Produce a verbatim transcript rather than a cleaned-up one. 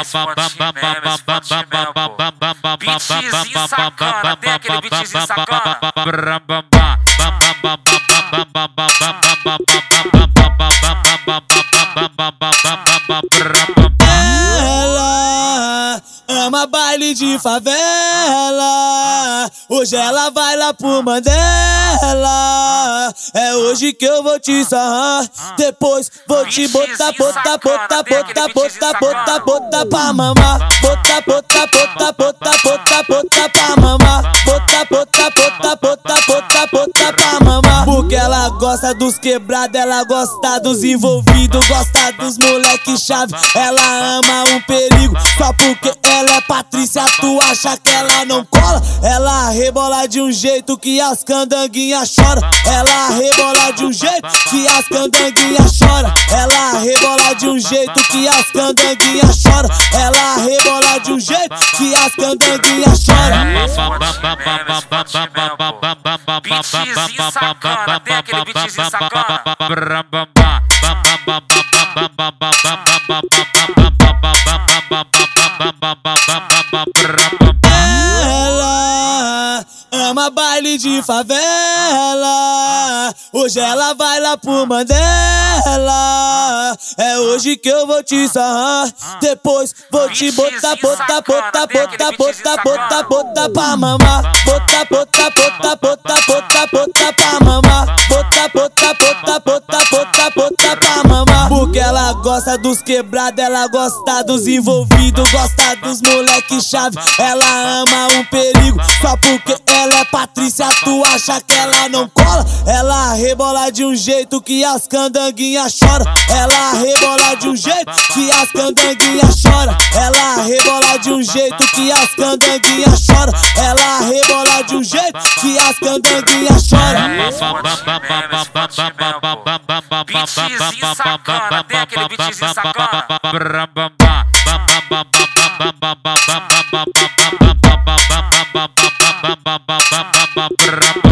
Beatzinho sacana, tem aquele beatzinho sacana. Ela ama baile de favela. Hoje ela vai lá pro Mandela. É hoje que eu vou te sarrar. Depois vou te botar, botar, botar, botar, botar, botar, botar pra mamar. Botar, botar, botar, botar, botar, botar pra mamar. Botar, botar, botar, botar, botar, botar pra mamar. Porque ela gosta dos quebrados, ela gosta dos envolvidos, gosta dos moleque chave. Ela ama um perigo, só porque ela é Patrícia, tu acha que ela não cola? Ela rebola de um jeito que as candanguinhas choram. Ela rebola de um jeito que as candanguinhas choram. Ela rebola de um jeito que as candanguinhas choram. Ela rebola de um jeito que as candanguinhas choram. Beatzinho sacana, tem aquele beatzinho sacana. Ela ama baile de favela. Hoje ela vai lá pro Mandela. É hoje que eu vou te sarrar. Depois vou te botar, botar, botar, botar, botar, botar, botar pra mamar. Botar, botar, botar, botar, botar, botar pra mamar. Botar, botar, botar, botar, botar, botar pra mamar. Porque ela gosta dos quebrados, ela gosta dos envolvidos, gosta dos moleque chave. Ela ama um perigo, só porque ela é Patrícia, tu acha que ela não cola? Ela rebola de um jeito que as candanguinhas choram. Ela rebola de um jeito que as candanguinhas choram. Ela rebola de um jeito que as candanguinhas choram. Ela rebola de um jeito que as candanguinhas choram. Beatzinho sacana, tem aquele beatzinho sacana. Brrrr.